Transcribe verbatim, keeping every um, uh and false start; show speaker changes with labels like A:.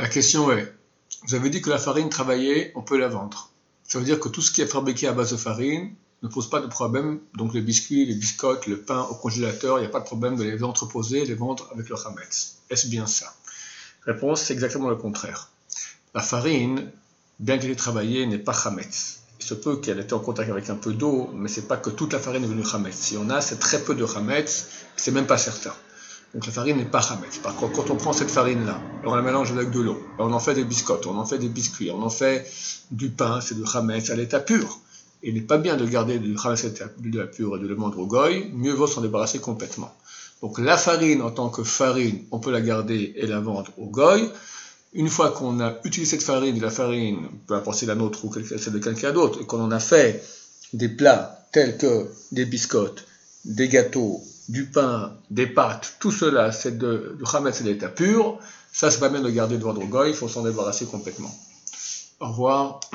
A: La question est, vous avez dit que la farine travaillée, on peut la vendre. Ça veut dire que tout ce qui est fabriqué à base de farine ne pose pas de problème. Donc les biscuits, les biscottes, le pain au congélateur, il n'y a pas de problème de les entreposer et les vendre avec le chametz. Est-ce bien ça? Réponse, c'est exactement le contraire. La farine, bien qu'elle ait travaillé, n'est pas chametz. Il se peut qu'elle ait été en contact avec un peu d'eau, mais c'est pas que toute la farine est devenue chametz. Si on a, c'est très peu de chametz, c'est même pas certain. Donc la farine n'est pas chametz. Par contre, quand on prend cette farine-là, et on la mélange avec de l'eau, on en fait des biscottes, on en fait des biscuits, on en fait du pain, c'est du chametz à l'état pur. Il n'est pas bien de garder du chametz à l'état pur et de le vendre au goy, mieux vaut s'en débarrasser complètement. Donc la farine en tant que farine, on peut la garder et la vendre au goy. Une fois qu'on a utilisé cette farine, la farine, peu importe si la nôtre ou celle de quelqu'un d'autre, et qu'on en a fait des plats tels que des biscottes, des gâteaux, du pain, des pâtes, tout cela, c'est de, du chametz à l'état pur. Ça, c'est pas bien de garder de vendre au goy, il faut s'en débarrasser complètement. Au revoir.